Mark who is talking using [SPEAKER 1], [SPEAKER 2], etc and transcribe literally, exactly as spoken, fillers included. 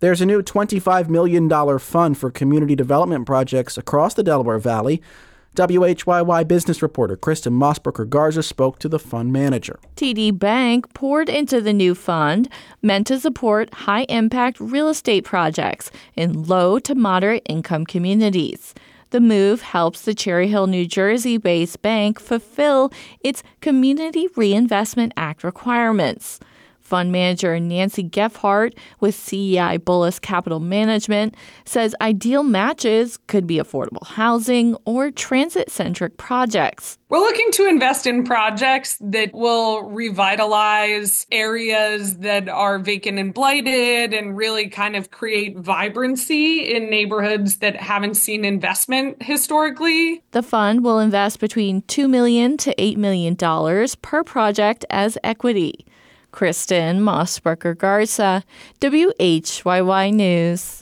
[SPEAKER 1] There's a new twenty-five million dollars fund for community development projects across the Delaware Valley. W H Y Y business reporter Kristen Mossberger Garza spoke to the fund manager.
[SPEAKER 2] T D Bank poured into the new fund, meant to support high-impact real estate projects in low to moderate income communities. The move helps the Cherry Hill, New Jersey-based bank fulfill its Community Reinvestment Act requirements. Fund manager Nancy Geffhart with C E I Bullis Capital Management says ideal matches could be affordable housing or transit-centric projects.
[SPEAKER 3] We're looking to invest in projects that will revitalize areas that are vacant and blighted and really kind of create vibrancy in neighborhoods that haven't seen investment historically.
[SPEAKER 2] The fund will invest between two million dollars to eight million dollars per project as equity. Kristen Mossberger Garza, W H Y Y News.